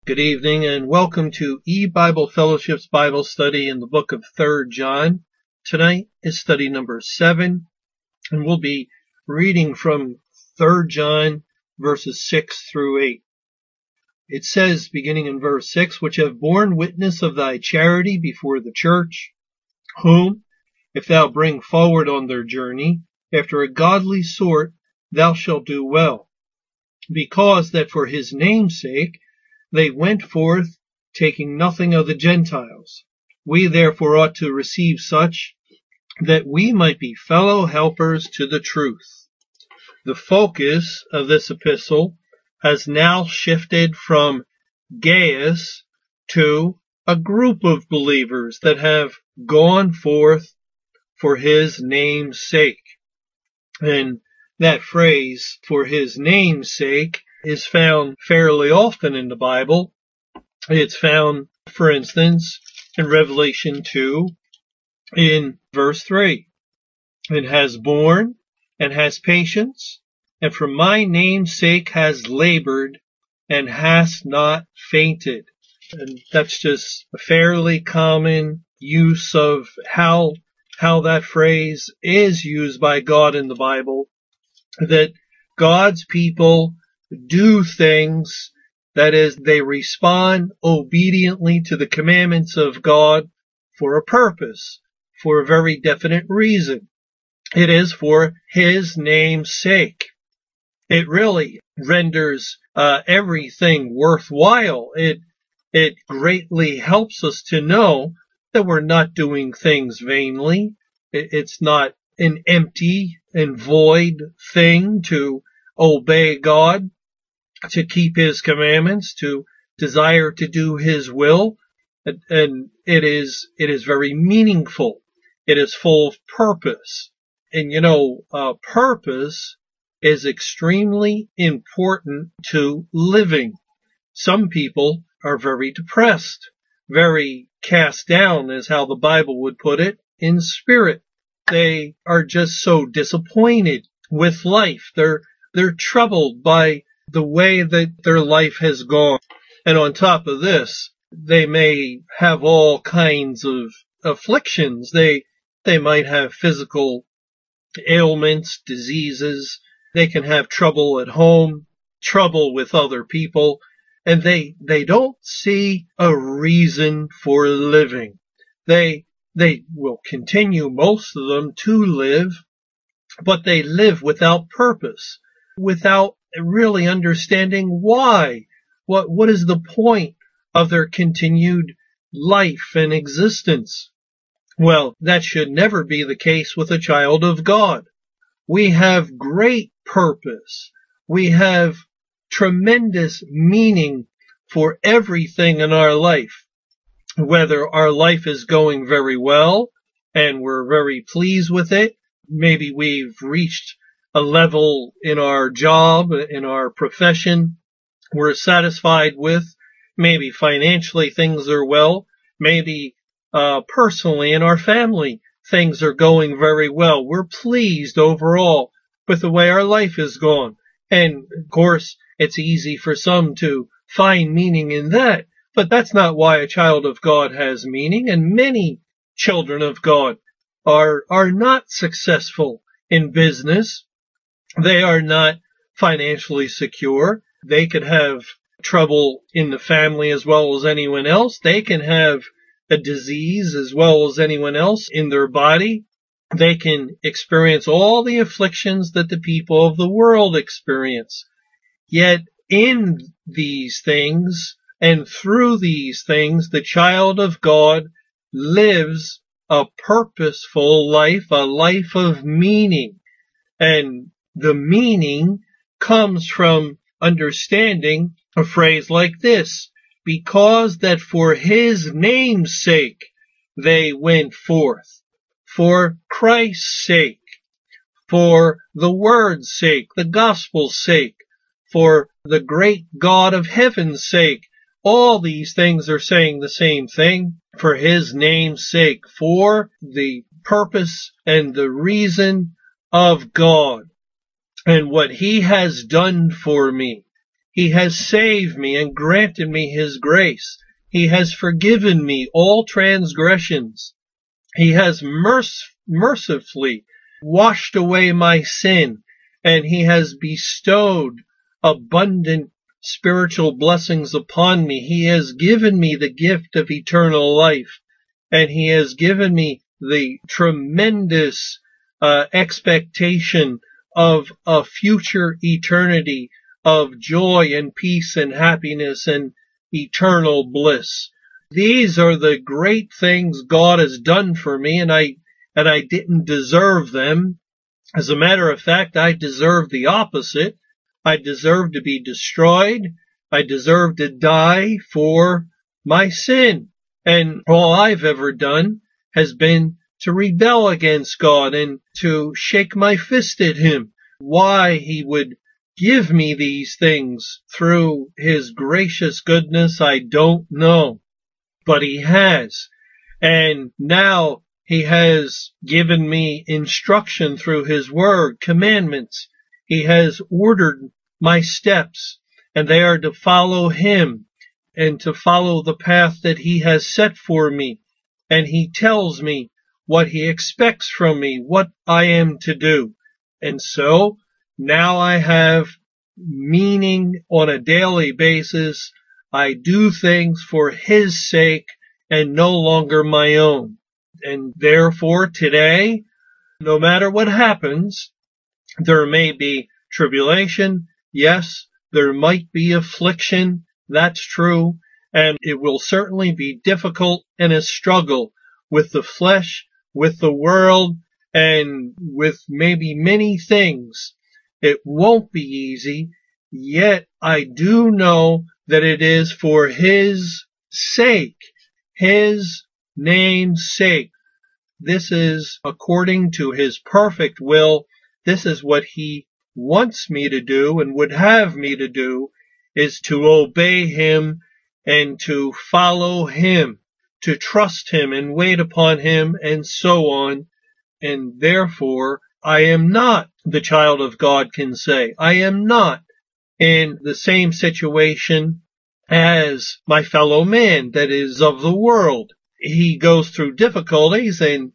Good evening and welcome to eBible Fellowship's Bible study in the book of 3 John. Tonight is study number 7, and we'll be reading from 3 John verses 6 through 8. It says, beginning in verse 6, which have borne witness of thy charity before the church, whom, if thou bring forward on their journey, after a godly sort, thou shalt do well, because that for his name's sake they went forth, taking nothing of the Gentiles. We therefore ought to receive such, that we might be fellow helpers to the truth. The focus of this epistle has now shifted from Gaius to a group of believers that have gone forth for his name's sake. And that phrase, for his name's sake, is found fairly often in the Bible. It's found, for instance, in Revelation 2 in verse 3. It has borne and has patience, and for my name's sake has labored and has not fainted. And that's just a fairly common use of how that phrase is used by God in the Bible, that God's people do things, that is, they respond obediently to the commandments of God for a purpose, for a very definite reason. It is for his name's sake. It really renders everything worthwhile. It greatly helps us to know that we're not doing things vainly. It's not an empty and void thing to obey God, to keep his commandments, to desire to do his will. And it is very meaningful. It is full of purpose. And purpose is extremely important to living. Some people are very depressed, very cast down, is how the Bible would put it, in spirit. They are just so disappointed with life. They're troubled by the way that their life has gone. And on top of this, they may have all kinds of afflictions. They might have physical ailments, diseases. They can have trouble at home, trouble with other people, and they don't see a reason for living. They will continue, most of them, to live, but they live without purpose, without really understanding why. What is the point of their continued life and existence? Well, that should never be the case with a child of God. We have great purpose. We have tremendous meaning for everything in our life. Whether our life is going very well and we're very pleased with it, maybe we've reached a level in our job, in our profession we're satisfied with, maybe financially things are well, maybe personally in our family things are going very well. We're pleased overall with the way our life is gone. And of course, it's easy for some to find meaning in that, but that's not why a child of God has meaning. And many children of God are not successful in business. They are not financially secure. They could have trouble in the family as well as anyone else. They can have a disease as well as anyone else in their body. They can experience all the afflictions that the people of the world experience. Yet in these things and through these things, the child of God lives a purposeful life, a life of meaning. And the meaning comes from understanding a phrase like this: because that for his name's sake they went forth, for Christ's sake, for the word's sake, the gospel's sake, for the great God of heaven's sake. All these things are saying the same thing: for his name's sake, for the purpose and the reason of God and what he has done for me. He has saved me and granted me his grace. He has forgiven me all transgressions. He has mercifully washed away my sin, and he has bestowed abundant spiritual blessings upon me. He has given me the gift of eternal life, and he has given me the tremendous expectation of a future eternity of joy and peace and happiness and eternal bliss. These are the great things God has done for me, and I didn't deserve them. As a matter of fact, I deserved the opposite. I deserved to be destroyed. I deserved to die for my sin. And all I've ever done has been to rebel against God and to shake my fist at him. Why he would give me these things through his gracious goodness, I don't know. But he has. And now he has given me instruction through his word, commandments. He has ordered my steps, and they are to follow him and to follow the path that he has set for me. And he tells me what he expects from me, what I am to do. And so now I have meaning on a daily basis. I do things for his sake and no longer my own. And therefore today, no matter what happens, there may be tribulation. Yes, there might be affliction. That's true. And it will certainly be difficult and a struggle with the flesh, with the world, and with maybe many things. It won't be easy, yet I do know that it is for his sake, his name's sake. This is according to his perfect will. This is what he wants me to do and would have me to do, is to obey him and to follow him, to trust him and wait upon him and so on. And therefore, I am not, the child of God can say, I am not in the same situation as my fellow man that is of the world. He goes through difficulties and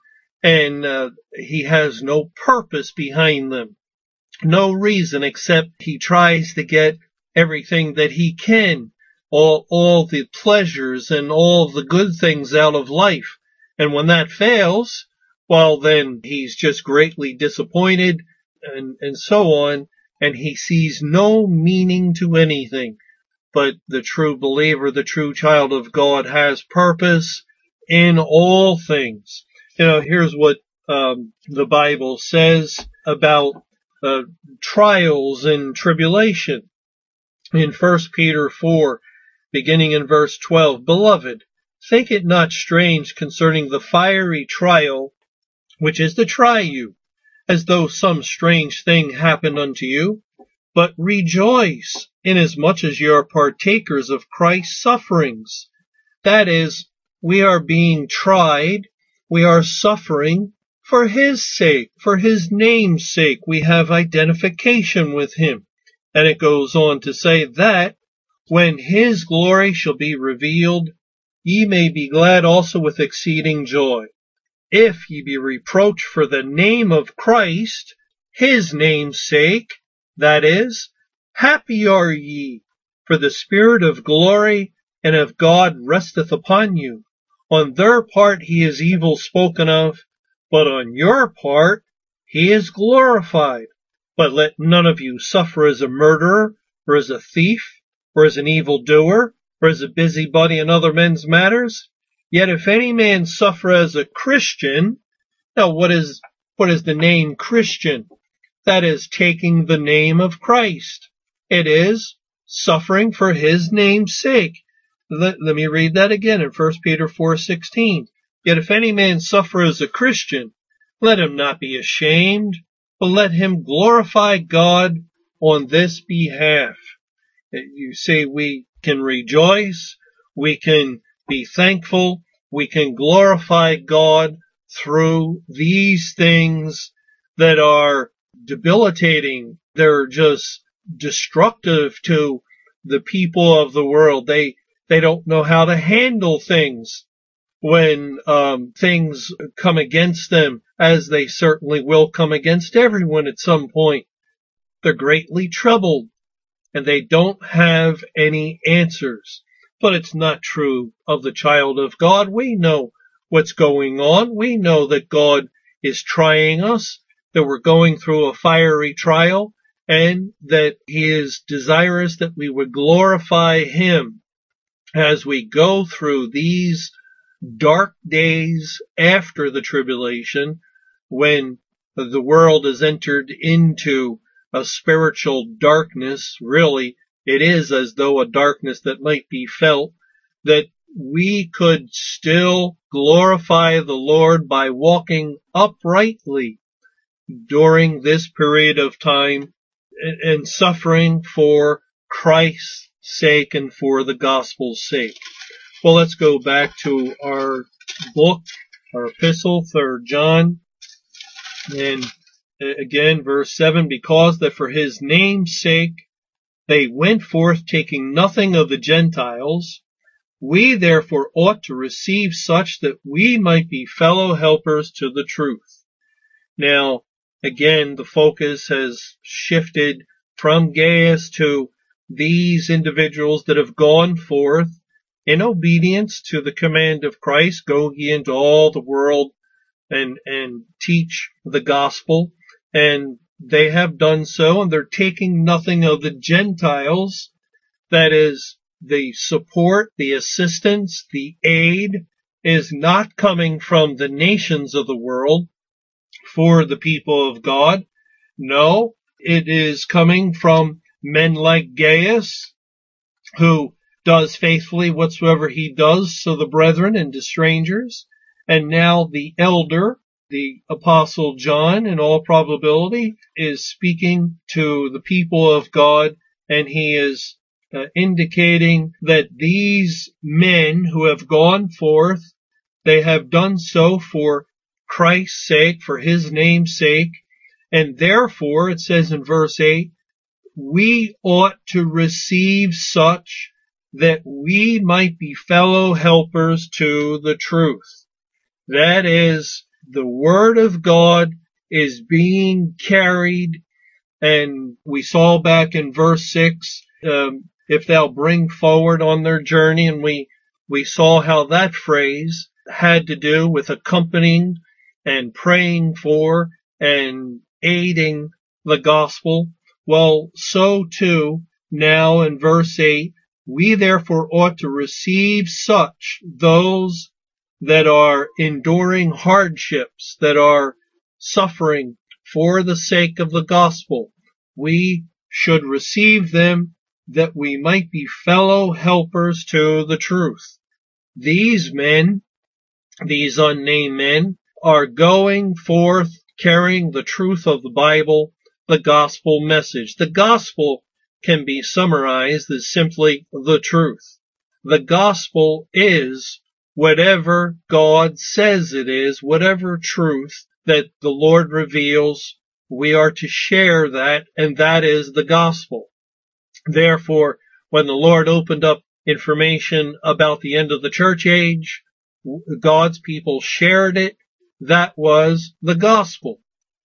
he has no purpose behind them, no reason except he tries to get everything that he can, all the pleasures and all the good things out of life. And when that fails, well, then he's just greatly disappointed and so on, and he sees no meaning to anything. But the true believer, the true child of God, has purpose in all things. You know, here's what the Bible says about trials and tribulation. In 1 Peter 4, beginning in verse 12, Beloved, think it not strange concerning the fiery trial which is to try you, as though some strange thing happened unto you. But rejoice, inasmuch as you are partakers of Christ's sufferings. That is, we are being tried, we are suffering for his sake, for his name's sake. We have identification with him. And it goes on to say that when his glory shall be revealed, ye may be glad also with exceeding joy. If ye be reproached for the name of Christ, his name's sake, that is, happy are ye, for the Spirit of glory and of God resteth upon you. On their part he is evil spoken of, but on your part he is glorified. But let none of you suffer as a murderer, or as a thief, or as an evildoer, or as a busybody in other men's matters. Yet if any man suffer as a Christian, now what is the name Christian? That is taking the name of Christ. It is suffering for his name's sake. Let me read that again in 1 Peter 4:16. Yet if any man suffer as a Christian, let him not be ashamed, but let him glorify God on this behalf. You see, we can rejoice, we can be thankful, we can glorify God through these things that are debilitating. They're just destructive to the people of the world. They don't know how to handle things when things come against them, as they certainly will come against everyone at some point. They're greatly troubled, and they don't have any answers. But it's not true of the child of God. We know what's going on. We know that God is trying us, that we're going through a fiery trial, and that He is desirous that we would glorify Him as we go through these dark days after the tribulation, when the world has entered into a spiritual darkness. Really, it is as though a darkness that might be felt, that we could still glorify the Lord by walking uprightly during this period of time and suffering for Christ's sake and for the gospel's sake. Well, let's go back to our book, our epistle, 3 John, and again, verse 7, because that for his name's sake they went forth taking nothing of the Gentiles, we therefore ought to receive such that we might be fellow helpers to the truth. Now, again, the focus has shifted from Gaius to these individuals that have gone forth in obedience to the command of Christ, go ye into all the world and teach the gospel. And they have done so, and they're taking nothing of the Gentiles. That is, the support, the assistance, the aid is not coming from the nations of the world for the people of God. No, it is coming from men like Gaius, who does faithfully whatsoever he does to the brethren and to strangers. And now the elder, the Apostle John, in all probability, is speaking to the people of God, and he is indicating that these men who have gone forth, they have done so for Christ's sake, for his name's sake, and therefore, it says in verse 8, we ought to receive such that we might be fellow helpers to the truth. That is, the word of God is being carried, and we saw back in verse 6, if thou bring forward on their journey, and we saw how that phrase had to do with accompanying and praying for and aiding the gospel. Well, so too, now in verse 8, we therefore ought to receive such, those that are enduring hardships, that are suffering for the sake of the gospel. We should receive them that we might be fellow helpers to the truth. These men, these unnamed men, are going forth carrying the truth of the Bible, the gospel message. The gospel can be summarized as simply the truth. The gospel is whatever God says it is, whatever truth that the Lord reveals, we are to share that, and that is the gospel. Therefore, when the Lord opened up information about the end of the church age, God's people shared it. That was the gospel.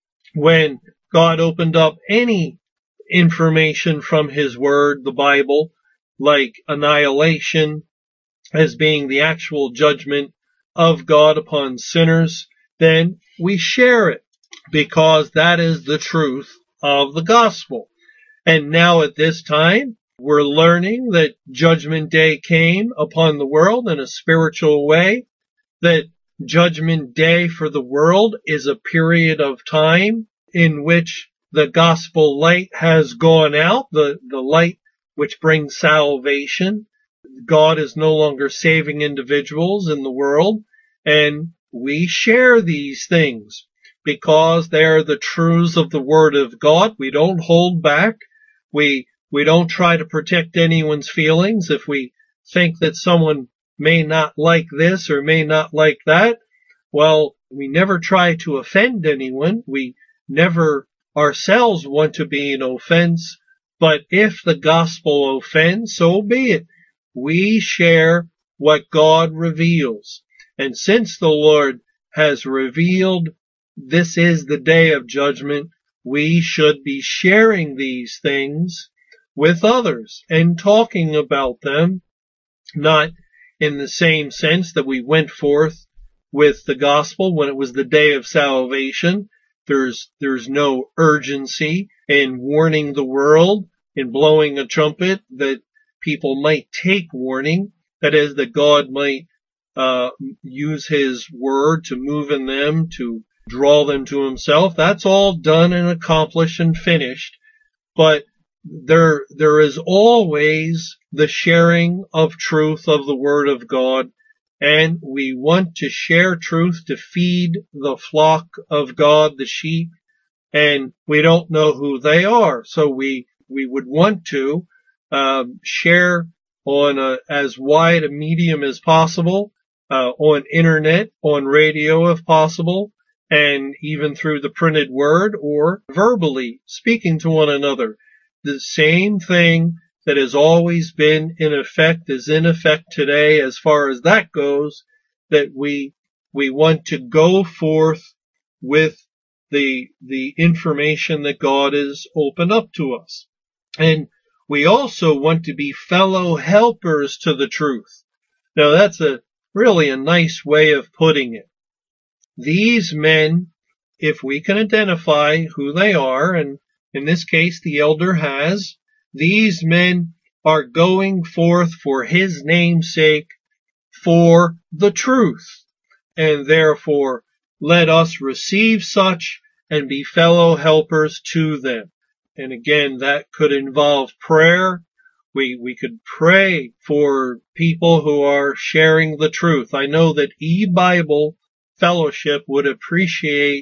When God opened up any information from his word, the Bible, like annihilation as being the actual judgment of God upon sinners, then we share it, because that is the truth of the gospel. And now at this time, we're learning that Judgment Day came upon the world in a spiritual way, that Judgment Day for the world is a period of time in which the gospel light has gone out, the light which brings salvation. God is no longer saving individuals in the world, and we share these things because they are the truths of the Word of God. We don't hold back. We don't try to protect anyone's feelings. If we think that someone may not like this or may not like that, well, we never try to offend anyone. We never ourselves want to be an offense But if the gospel offends, so be it. We share what God reveals. And since the Lord has revealed this is the day of judgment, we should be sharing these things with others and talking about them, not in the same sense that we went forth with the gospel when it was the day of salvation. There's no urgency in warning the world, in blowing a trumpet, that people might take warning. That is, that God might use his word to move in them, to draw them to himself. That's all done and accomplished and finished. But there is always the sharing of truth of the word of God. And we want to share truth to feed the flock of God, the sheep, and we don't know who they are. So we would want to share on as wide a medium as possible, on internet, on radio if possible, and even through the printed word or verbally speaking to one another. The same thing that has always been in effect is in effect today as far as that goes, that we want to go forth with the information that God has opened up to us. And we also want to be fellow helpers to the truth. Now that's really a nice way of putting it. These men, if we can identify who they are, and in this case the elder has, these men are going forth for his name's sake for the truth. And therefore let us receive such and be fellow helpers to them. And again, that could involve prayer. We could pray for people who are sharing the truth. I know that eBible Fellowship would appreciate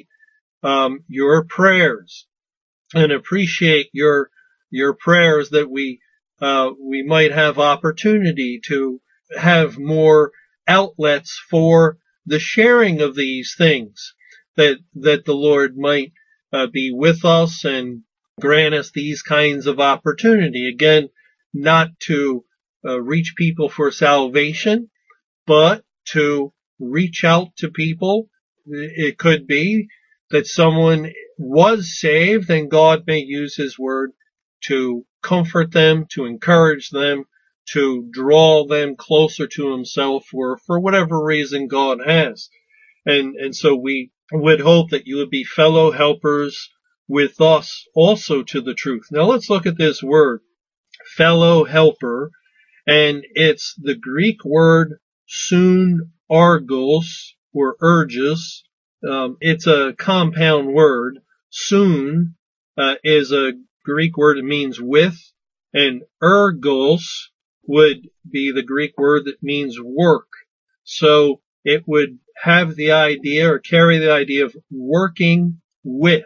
your prayers and appreciate your prayers that we might have opportunity to have more outlets for the sharing of these things, that the Lord might be with us and grant us these kinds of opportunity. Again, not to reach people for salvation, but to reach out to people. It could be that someone was saved and God may use his word to comfort them, to encourage them, to draw them closer to himself for whatever reason God has. And so we would hope that you would be fellow helpers with us also to the truth. Now let's look at this word, fellow helper, and it's the Greek word soon argos or urges. It's a compound word. Soon is a Greek word that means with, and ergos would be the Greek word that means work. So it would have the idea or carry the idea of working with,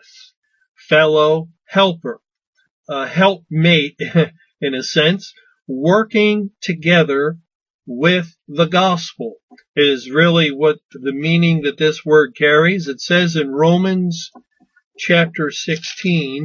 fellow helper, helpmate in a sense, working together with the gospel is really what the meaning that this word carries. It says in Romans chapter 16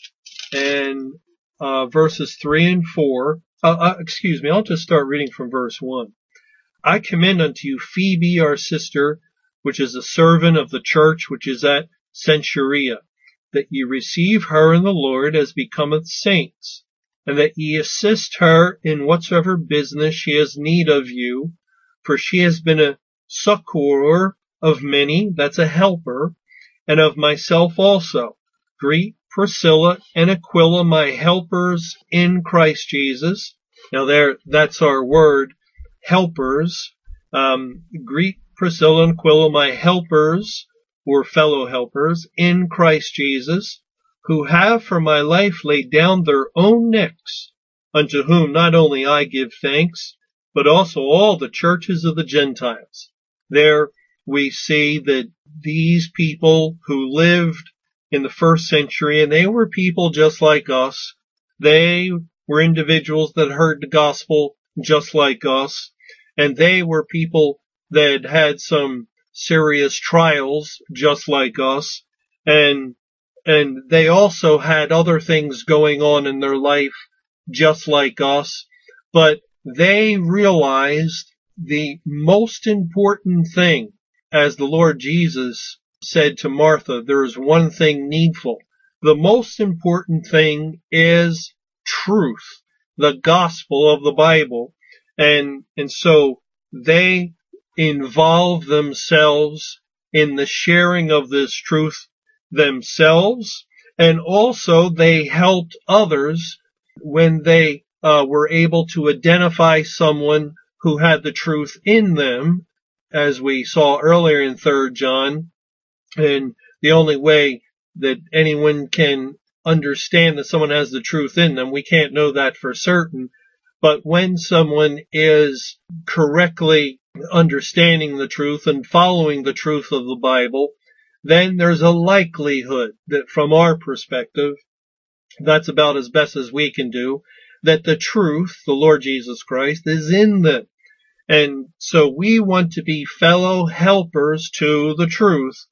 and verses 3 and 4. I'll just start reading from verse 1. I commend unto you Phoebe, our sister, which is a servant of the church which is at Cenchrea, that ye receive her in the Lord as becometh saints, and that ye assist her in whatsoever business she has need of you, for she has been a succorer of many, that's a helper, and of myself also. Greet Priscilla and Aquila, my helpers in Christ Jesus. Now that's our word, helpers. Greet Priscilla and Aquila, my helpers, or fellow helpers, in Christ Jesus, who have for my life laid down their own necks, unto whom not only I give thanks, but also all the churches of the Gentiles. There we see that these people who lived in the first century, and they were people just like us, they were individuals that heard the gospel just like us, and they were people that had some serious trials just like us, and and they also had other things going on in their life just like us, but they realized the most important thing, as the Lord Jesus said to Martha, there is one thing needful. The most important thing is truth, the gospel of the Bible. And so they involve themselves in the sharing of this truth themselves, and also they helped others when they were able to identify someone who had the truth in them, as we saw earlier in 3 John. And the only way that anyone can understand that someone has the truth in them, we can't know that for certain, but when someone is correctly understanding the truth and following the truth of the Bible, then there's a likelihood that from our perspective, that's about as best as we can do, that the truth, the Lord Jesus Christ, is in them. And so we want to be fellow helpers to the truth,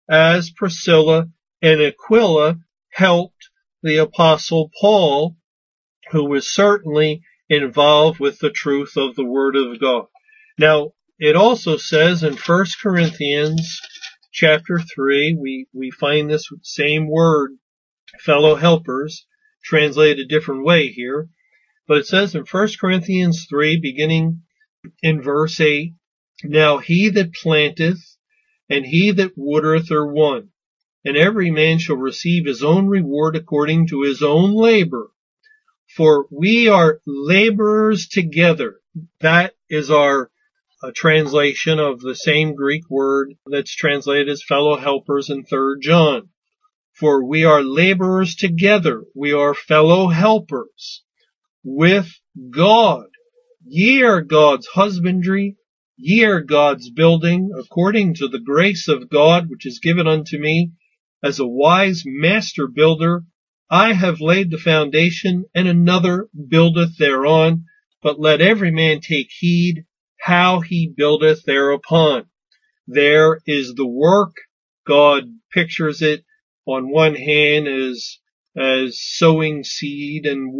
as Priscilla and Aquila helped the Apostle Paul, who was certainly involved with the truth of the Word of God. Now, it also says in 1 Corinthians chapter 3, we find this same word, fellow helpers, translated a different way here. But it says in 1 Corinthians 3, beginning in verse 8, Now he that planteth and he that watereth are one, and every man shall receive his own reward according to his own labor. For we are laborers together. That is our translation of the same Greek word that's translated as fellow helpers in 3 John. For we are laborers together. We are fellow helpers with God. Ye are God's husbandry. Ye are God's building, according to the grace of God, which is given unto me as a wise master builder. I have laid the foundation, and another buildeth thereon. But let every man take heed how he buildeth thereupon. There is the work. God pictures it on one hand as sowing seed and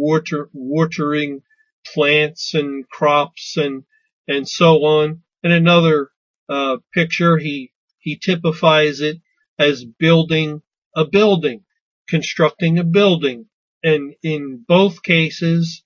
watering plants and crops and so on. In another picture, he typifies it as building a building, constructing a building. And in both cases,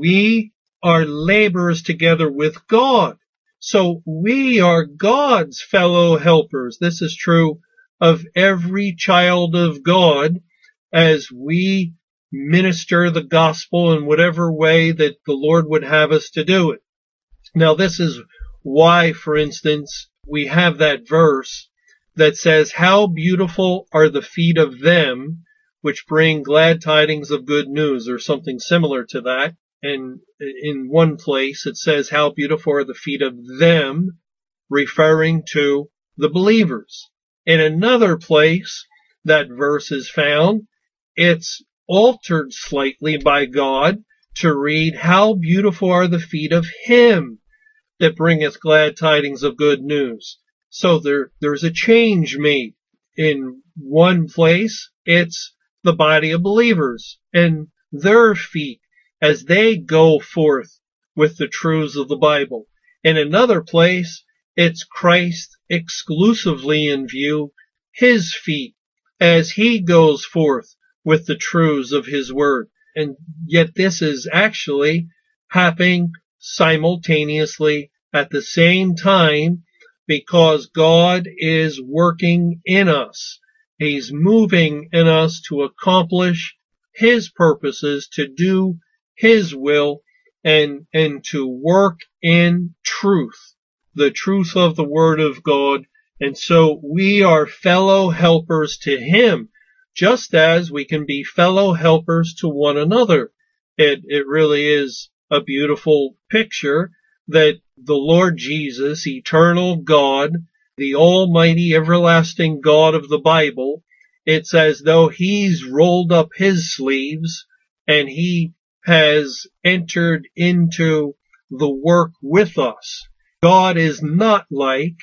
we are laborers together with God. So we are God's fellow helpers. This is true of every child of God as we minister the gospel in whatever way that the Lord would have us to do it. Now, this is why, for instance, we have that verse that says, How beautiful are the feet of them which bring glad tidings of good news, or something similar to that. And in one place it says, How beautiful are the feet of them, referring to the believers. In another place that verse is found, it's altered slightly by God to read, How beautiful are the feet of him that bringeth glad tidings of good news. So there's a change made. In one place, it's the body of believers and their feet as they go forth with the truths of the Bible. In another place, it's Christ exclusively in view, his feet, as he goes forth with the truths of his word. And yet this is actually happening simultaneously at the same time, because God is working in us. He's moving in us to accomplish his purposes, to do his will, and to work in truth, the truth of the word of God. And so we are fellow helpers to him, just as we can be fellow helpers to one another. It really is a beautiful picture that the Lord Jesus, eternal God, the almighty everlasting God of the Bible, it's as though he's rolled up his sleeves and he has entered into the work with us. God is not like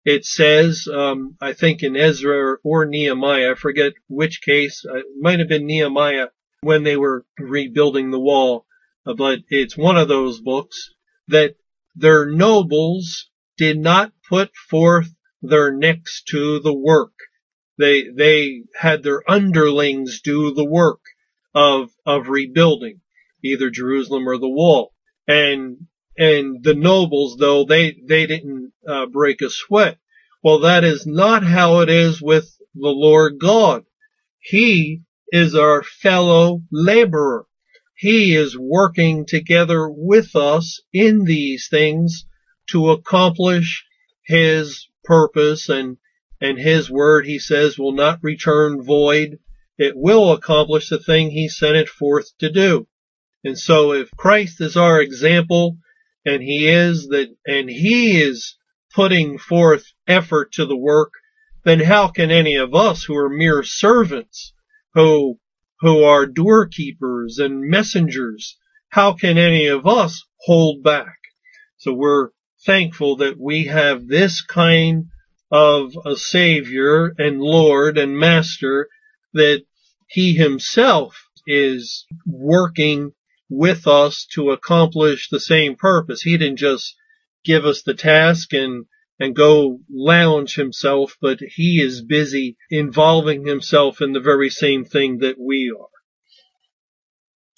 it says, I think in Ezra or Nehemiah, I forget which case, it might have been Nehemiah when they were rebuilding the wall, but it's one of those books that their nobles did not put forth their necks to the work. They had their underlings do the work of rebuilding either Jerusalem or the wall. And the nobles, though, they didn't break a sweat. Well, that is not how it is with the Lord God. He is our fellow laborer. He is working together with us in these things to accomplish His purpose, and His word, He says, will not return void. It will accomplish the thing He sent it forth to do. And so if Christ is our example, and He is putting forth effort to the work, then how can any of us who are mere servants, who are doorkeepers and messengers, how can any of us hold back? So we're thankful that we have this kind of a Savior and Lord and Master, that He Himself is working with us to accomplish the same purpose. He didn't just give us the task and go lounge Himself, but He is busy involving Himself in the very same thing that we are.